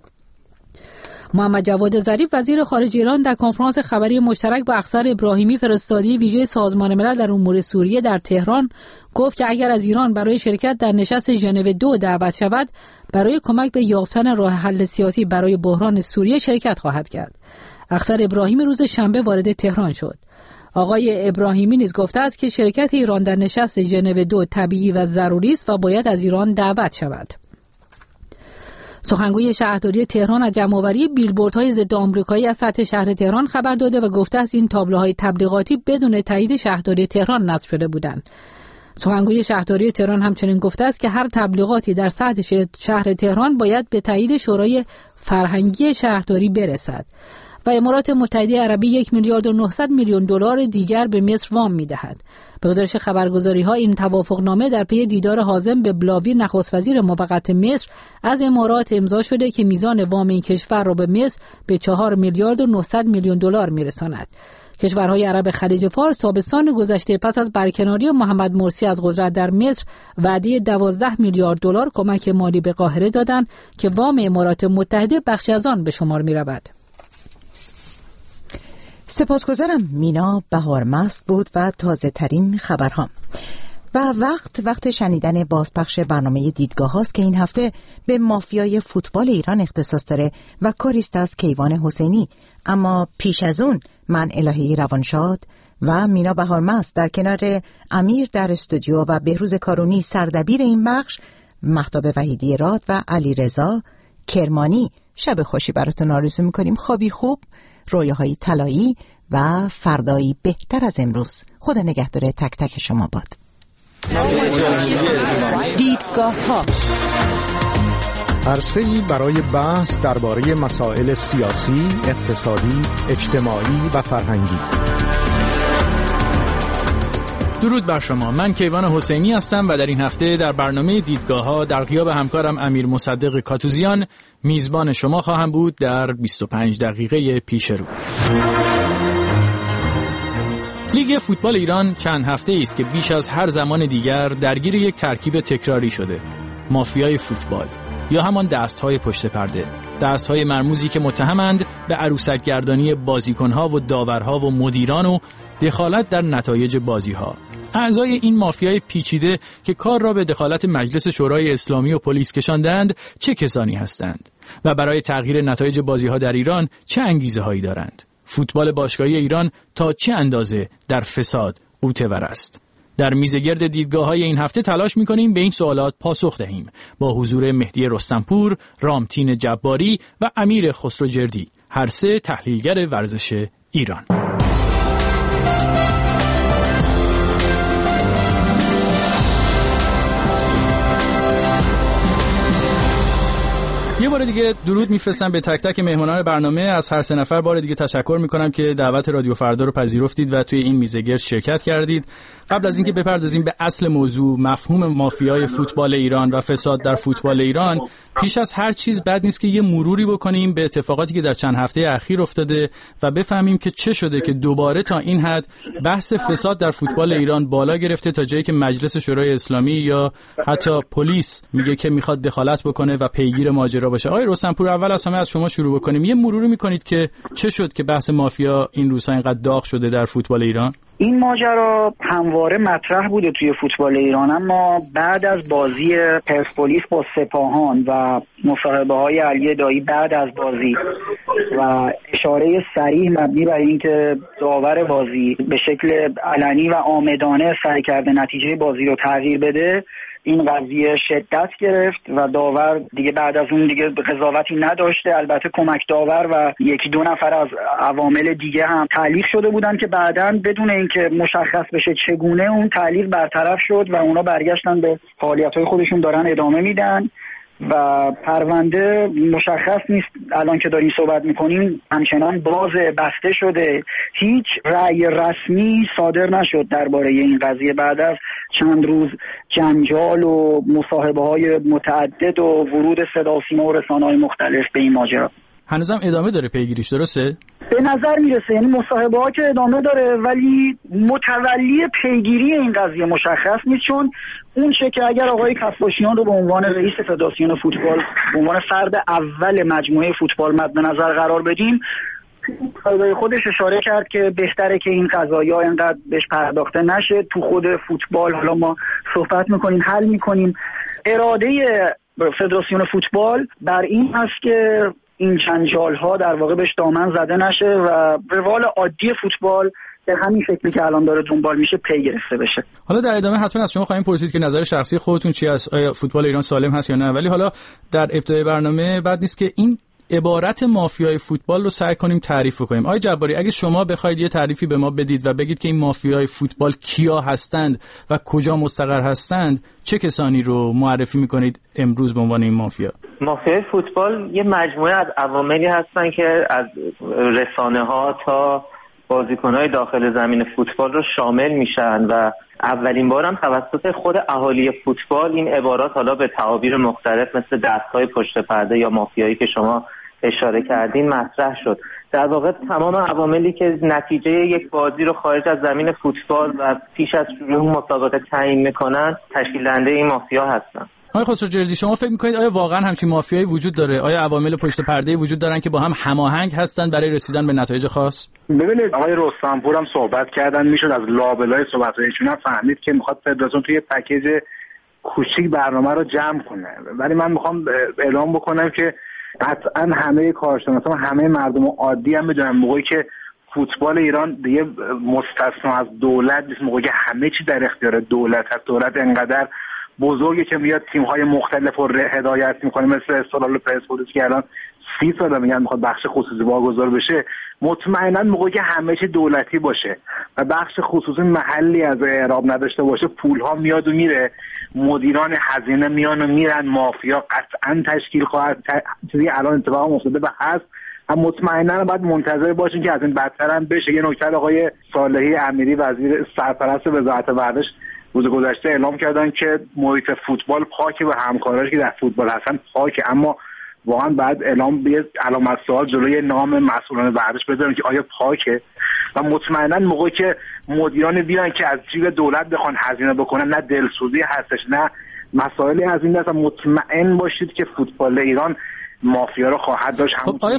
محمد جواد ظریف وزیر خارجه ایران در کنفرانس خبری مشترک با افسر ابراهیمی فرستادی ویژه سازمان ملل در امور سوریه در تهران گفت که اگر از ایران برای شرکت در نشست ژنو 2 دعوت شود برای کمک به یافتن راه حل سیاسی برای بحران سوریه شرکت خواهد کرد. افسر ابراهیمی روز شنبه وارد تهران شد. آقای ابراهیمی نیز گفته است که شرکت ایران در نشست ژنو 2 طبیعی و ضروری است و باید از ایران دعوت شود. سخنگوی شهرداری تهران از جمع‌آوری بیلبوردهای ضد آمریکایی از سطح شهر تهران خبر داده و گفته است این تابلوهای تبلیغاتی بدون تایید شهرداری تهران نصب شده بودند. سخنگوی شهرداری تهران همچنین گفته است که هر تبلیغاتی در سطح شهر تهران باید به تایید شورای فرهنگی شهرداری برسد. و امارات متحده عربی 1 میلیارد و 900 میلیون دلار دیگر به مصر وام می‌دهد. به گزارش خبرگزاری‌ها این توافقنامه در پی دیدار حازم به بلاوی نخست وزیر موقت مصر از امارات امضا شده که میزان وام این کشور را به مصر به 4 میلیارد و 900 میلیون دلار میرساند. کشورهای عرب خلیج فارس تابستان گذشته پس از برکناری محمد مرسی از قدرت در مصر وعده 12 میلیارد دلار کمک مالی به قاهره دادند که وام امارات متحده بخشی از آن به شمار می‌رود. سپاسگزارم. مینا بهارمست بود و تازه ترین خبرها. و وقت شنیدن بازپخش برنامه دیدگاه هاست که این هفته به مافیای فوتبال ایران اختصاص داره و کاریست از کیوان حسینی. اما پیش از اون من الهی روانشاد و مینا بهارمست در کنار امیر در استودیو و بهروز کارونی سردبیر این بخش، مهتاب وحیدی راد و علی رضا کرمانی شب خوشی براتون آرزو میکنیم. خوابی خوب، رویاهای طلایی و فردایی بهتر از امروز. خدا نگهدار تک تک شما باد. دیدگاه ها عرصه‌ای برای بحث درباره مسائل سیاسی، اقتصادی، اجتماعی و فرهنگی. درود بر شما. من کیوان حسینی هستم و در این هفته در برنامه دیدگاه‌ها در غیاب همکارم امیر مصدق کاتوزیان میزبان شما خواهم بود در 25 دقیقه پیش رو. لیگ فوتبال ایران چند هفته است که بیش از هر زمان دیگر درگیر یک ترکیب تکراری شده: مافیای فوتبال یا همان دست‌های پشت پرده، دست‌های مرموزی که متهمند به عروسک گردانی بازیکن‌ها و داورها و مدیران و دخالت در نتایج بازی‌ها. اعضای این مافیای پیچیده که کار را به دخالت مجلس شورای اسلامی و پلیس کشاندند چه کسانی هستند و برای تغییر نتایج بازی‌ها در ایران چه انگیزه‌هایی دارند؟ فوتبال باشگاهی ایران تا چه اندازه در فساد غوطه‌ور است؟ در میزگرد دیدگاه‌های این هفته تلاش می‌کنیم به این سوالات پاسخ دهیم با حضور مهدی رستمپور، رامتین جباری و امیر خسروجردی، هر سه تحلیلگر ورزش ایران. یه بار دیگه درود میفرستم به تک تک مهمانان برنامه. از هر سه نفر بار دیگه تشکر میکنم که دعوت رادیو فردا رو پذیرفتید و توی این میزگرد شرکت کردید. قبل از اینکه بپردازیم به اصل موضوع، مفهوم مافیای فوتبال ایران و فساد در فوتبال ایران، پیش از هر چیز بد نیست که یه مروری بکنیم به اتفاقاتی که در چند هفته اخیر افتاده و بفهمیم که چه شده که دوباره تا این حد بحث فساد در فوتبال ایران بالا گرفته، تا جایی که مجلس شورای اسلامی یا حتی پلیس میگه که میخواد دخالت بکنه و پیگیر ماجرا باشه. آقای رستمپور، اول از همه از شما شروع بکنیم. یه مروری میکنید که چه شد که بحث مافیا این روزها اینقدر داغ شده در فوتبال ایران؟ این ماجرا همواره مطرح بوده توی فوتبال ایران، اما بعد از بازی پرسپولیس با سپاهان و مصاحبه‌های علی دایی بعد از بازی و اشاره صریح مبنی بر اینکه داور بازی به شکل علنی و عامدانه سعی کرده نتیجه بازی رو تغییر بده، این قضیه شدت گرفت و داور دیگه بعد از اون دیگه قضاوتی نداشته. البته کمک داور و یکی دو نفر از عوامل دیگه هم تعلیق شده بودن که بعداً بدون اینکه مشخص بشه چگونه اون تعلیق برطرف شد و اونا برگشتن به فعالیت‌های خودشون دارن ادامه میدن و پرونده مشخص نیست. الان که داریم صحبت میکنیم همچنان باز بسته شده، هیچ رأی رسمی صادر نشد درباره این قضیه بعد از چند روز جنجال و مصاحبه‌های متعدد و ورود صدا و سیما و رسانه‌های مختلف به این ماجرا. هنوزم ادامه داره پیگیریش، درسته؟ به نظر میرسه، یعنی مصاحبه‌ها که ادامه داره ولی متولی پیگیری این قضیه مشخص نیست، چون اون چه که اگر آقای کفاشیان رو به عنوان رئیس فدراسیون فوتبال به عنوان فرد اول مجموعه فوتبال مد نظر قرار بدیم، خودش اشاره کرد که بهتره که این قضایا اینقدر بهش پرداخته نشه. تو خود فوتبال حالا ما صحبت میکنیم، حل میکنیم. اراده فدراسیون فوتبال بر این هست که این جنجال ها در واقع بهش دامن زده نشه و روال عادی فوتبال به همین شکلی که الان داره دنبال میشه پی گرفته بشه. حالا در ادامه حتما از شما خواهیم پرسید که نظر شخصی خودتون چی است، آیا فوتبال ایران سالم هست یا نه، ولی حالا در ابتدای برنامه بد نیست که این عبارت مافیای فوتبال رو سعی کنیم تعریف کنیم. آقای جباری، اگه شما بخواید یه تعریفی به ما بدید و بگید که این مافیای فوتبال کیا هستند و کجا مستقر هستند، چه کسانی رو معرفی میکنید امروز به عنوان این مافیا؟ مافیای فوتبال یه مجموعه از عواملی هستن که از رسانه‌ها تا بازیکن‌های داخل زمین فوتبال رو شامل میشن و اولین بارم توسط خود اهالی فوتبال این عبارات حالا به تعابیر مختلف مثل دست‌های پشت پرده یا مافیایی که شما اشاره کردین مطرح شد. در واقع تمام عواملی که نتیجه یک بازی رو خارج از زمین فوتبال و پیش از شروع مسابقه تعیین میکنن تشکیل دهنده این مافیا هستن. آقای خسروجردی، شما فکر میکنید آیا واقعا همچین مافیایی وجود داره؟ آیا عوامل پشت پرده وجود دارن که با هم هماهنگ هستن برای رسیدن به نتایج خاص؟ ببینید آقای رستمپور هم صحبت کردن، میشد از لابلای صحبت‌هایشون هم فهمید که میخواد فدراسیون توی پکیج کوچیک برنامه رو جمع کنه، ولی من میخوام اعلام بکنم که قطعا همه کارشناسان، همه مردم عادی هم بدونن موقعی که فوتبال ایران دیگه مستثنا از دولت نیست، موقعی که همه چی در اختیار دولت هست، دولت انقدر بزرگی که میاد تیم‌های مختلف رو هدایت میکنه، مثل استقلال پرسپولیس که الان 30 سال میگن میخواد بخش خصوصی واگذار بشه، مطمئنا موقعی که همه چی دولتی باشه و بخش خصوصی محلی از اعراب نداشته باشه، پول‌ها میاد و میره، مدیران هزینه میان و میرن، مافیا قطعا تشکیل خواهد، چیزی الان اتفاق افتاده و هست مطمئنا باید منتظر باشیم که از این بدتر هم بشه. یه نکته آقای صالحی امیری وزیر سرپرست وزارت ورزش روز گذشته اعلام کردن که محیط فوتبال پاکه و همکارایی که در فوتبال هستن پاکه، اما واقعا بعد اعلام به علامت سوال جلوی نام مسئولان ورزش بذارن که آیا پاکه. و مطمئنا موقعی که مدیران بیان که از جیب دولت بخوان هزینه بکنن، نه دلسوزی هستش نه مسائلی از این دست، مطمئن باشید که فوتبال ایران مافیا رو خواهد داشت. خب آقای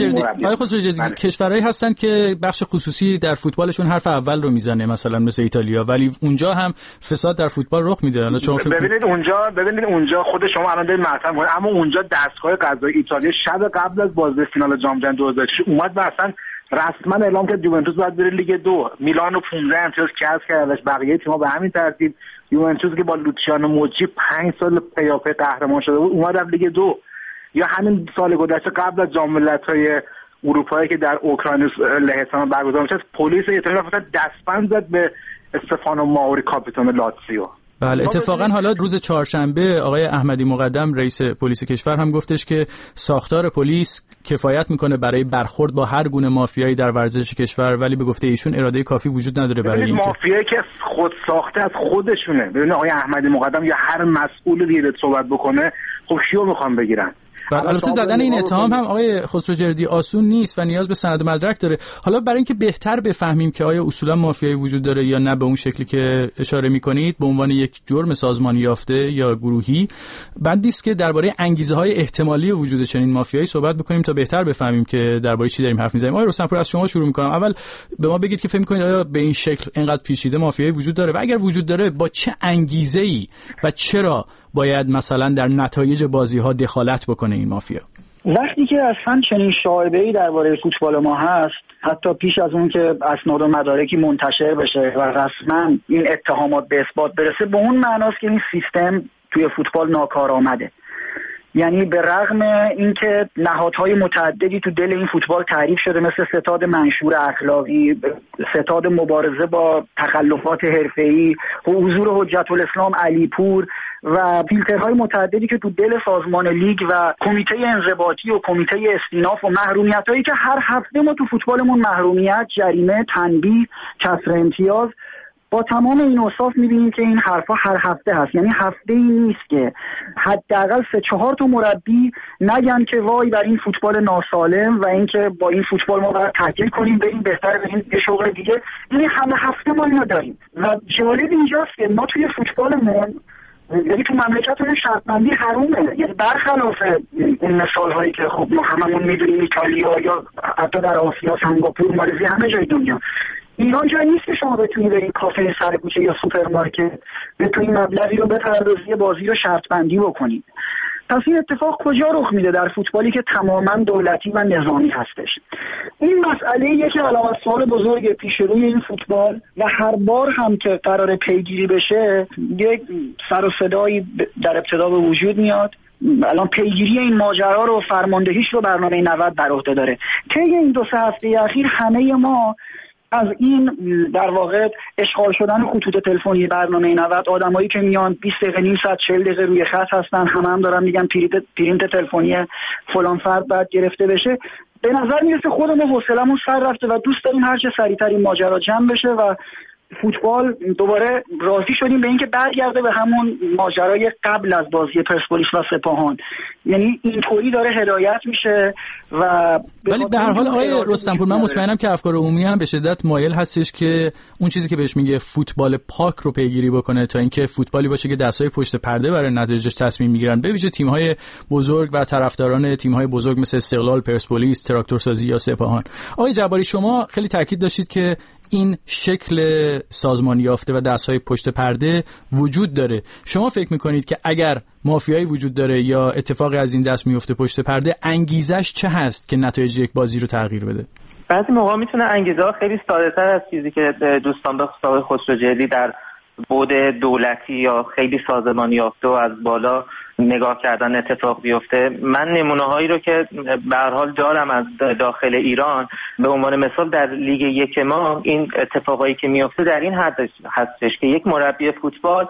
خسروجردی کشورهایی هستن که بخش خصوصی در فوتبالشون حرف اول رو میزنه، مثلا مثل ایتالیا، ولی اونجا هم فساد در فوتبال رخ میده. حالا شما ببینید اونجا خود شما الان دارید مطرح می‌کنید، اما اونجا دستگاه قضایی ایتالیا شب قبل از بازی فینال جام جهانی 2006 اومد و اصلا رسما اعلام کرد یوونتوس باید بره لیگ 2. میلان رو 15 امتیاز کسب کردش، بقیه تیم‌ها به همین ترتیب. یوونتوس که با لوچیانو موچی 5 سال پیاپی قهرمان شده بود اومد در لیگ 2. یا همین سال گذشته قبل از جام ملت‌های اروپایی که در اوکراین لهستان برگزار میشه، پلیس ایتالیا دستبند زد به استفانو ماوری کاپیتان لاتزیو. بله اتفاقا حالا روز چهارشنبه آقای احمدی مقدم رئیس پلیس کشور هم گفتش که ساختار پلیس کفایت میکنه برای برخورد با هر گونه مافیایی در ورزش کشور، ولی به گفته ایشون اراده کافی وجود نداره برای این مافیایی که خود ساخته از خودشونه. ببینید آقای احمدی مقدم یا هر مسئول دیگه صحبت بکنه، خب کیو میخوان بگیرن؟ البته زدن این اتهام هم آقای خسروجردی آسون نیست و نیاز به سند و مدرک داره. حالا برای اینکه بهتر بفهمیم که آیا اصولا مافیایی وجود داره یا نه به اون شکلی که اشاره می‌کنید به عنوان یک جرم سازمانی یافته یا گروهی، بندی است که درباره انگیزه‌های احتمالی وجود چنین مافیایی صحبت بکنیم تا بهتر بفهمیم که درباره چی داریم حرف می‌زنیم. آقای رستمپور از شما شروع می‌کنم. اول به ما بگید که فکر می‌کنید آیا به این شکل اینقدر پیچیده مافیایی وجود داره و اگر وجود داره با چه انگیزه‌ای و چرا باید مثلا در نتایج بازی‌ها دخالت بکنه این مافیا؟ وقتی که اصلا چنین شایعه‌ای درباره فوتبال ما هست، حتی پیش از اون که اسناد و مدارکی منتشر بشه و رسما این اتهامات به اثبات برسه، به اون معناست که این سیستم توی فوتبال ناکارآمده. یعنی به رغم اینکه نهادهای متعددی تو دل این فوتبال تعریف شده، مثل ستاد منشور اخلاقی، ستاد مبارزه با تخلفات حرفه‌ای، حضور حجت الاسلام علیپور و فیلترهای متعددی که تو دل سازمان لیگ و کمیته انضباطی و کمیته استیناف و محرومیتایی که هر هفته ما تو فوتبالمون محرومیت، جریمه، تنبیه، کسر امتیاز، با تمام این اوصاف می‌بینیم که این حرفا هر هفته هست. یعنی هفته‌ای نیست که حداقل 3-4 تا مربی نگن که وای بر این فوتبال ناسالم و اینکه با این فوتبال ما باید تعطیل کنیم، بریم بهتره بریم یه شغل دیگه. یعنی همه هفته ما اینو داریم و جالب اینجاست که ما توی فوتبالمون، یعنی تو مملکتمون شرط‌بندی حرومه. یعنی برخلاف این مثال‌هایی که خب ما هممون می‌دونیم ایتالیا یا حتی در آسیا، سنگاپور، مالزی، همه جای دنیا، ایران جایی نیست که شما بتونی برید کافه سر کوچه یا سوپرمارکت بتونی مبلغی رو بپردازی بازی رو شرط بندی بکنید. پس این اتفاق کجا رخ میده؟ در فوتبالی که تماما دولتی و نظامی هستش. این مسئله یکی علامت سوال بزرگ پیش روی این فوتبال و هر بار هم که قرار پیگیری بشه یک سر و صدایی در ابتدا به وجود میاد. الان پیگیری این ماجرا رو فرماندهیش رو برنامه 90 بر عهده داره. طی این 2-3 هفته اخیر همه ما از این در واقع اشغال شدن خطوط تلفنی برنامه 90، آدمایی که میان 20 دقیقه نیم ساعت 40 دقیقه روی خط هستن، هم دارن میگن پرینت تلفنی فلان فرد باید گرفته بشه، به نظر میرسه خودمون حوصله‌مون سر رفته و دوست داریم هر چه سریعتر این ماجرا جمع بشه و فوتبال دوباره راضی شدیم به اینکه برگرده به همون ماجرای قبل از بازی پرسپولیس و سپاهان. یعنی اینطوری داره هدایت میشه و ولی به هر حال آقای رستمپور، من مطمئنم که افکار عمومی هم به شدت مایل هستش که اون چیزی که بهش میگه فوتبال پاک رو پیگیری بکنه تا اینکه فوتبالی باشه که دستای پشت پرده برای نتایجش تصمیم میگیرن، به ویژه تیم‌های بزرگ و طرفداران تیم‌های بزرگ مثل استقلال، پرسپولیس، تراکتورسازی یا سپاهان. آقای جباری، شما خیلی تاکید داشتید که این شکل سازمانی یافته و دستهای پشت پرده وجود داره. شما فکر میکنید که اگر مافیایی وجود داره یا اتفاقی از این دست میفته پشت پرده، انگیزش چه هست که نتایج یک بازی رو تغییر بده؟ بعضی موقع میتونه انگیزه ها خیلی ساده‌تر از چیزی که دوستان به خصوص خسروجردی در بعد دولتی یا خیلی سازمانی یافته و از بالا نگاه کردن اتفاق بیفته. من نمونه هایی رو که به هر حال دارم از داخل ایران، به عنوان مثال در لیگ 1 ما این اتفاقایی که میفته در این حد هستش که یک مربی فوتبال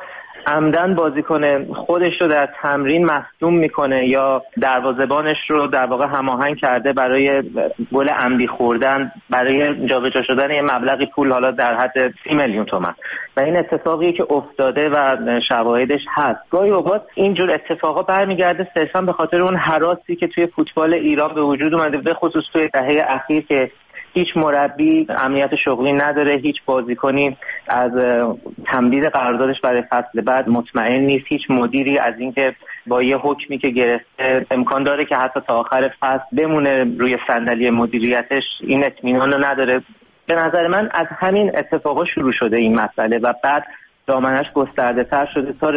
عمدن بازیکن خودش رو در تمرین مصدوم میکنه یا دروازه‌بانش رو در واقع هماهنگ کرده برای گل عمدی خوردن برای جابجا شدن یه مبلغی پول، حالا در حد 30 میلیون تومان. و این اتفاقی که افتاده و شواهدش هست. گاهی اوقات اینجور اتفاقا برمیگرده صرفا به خاطر اون هراسی که توی فوتبال ایران به وجود اومده، به خصوص توی دهه اخیر که هیچ مربی امنیت شغلی نداره، هیچ بازیکنی از تمدید قراردادش برای فصل بعد مطمئن نیست، هیچ مدیری از اینکه با یه حکمی که گرفته امکان داره که حتی تا آخر فصل بمونه روی صندلی مدیریتش، این اطمینان رو نداره. به نظر من از همین اتفاقا شروع شده این مسئله و بعد دامنش گسترده تر شده تا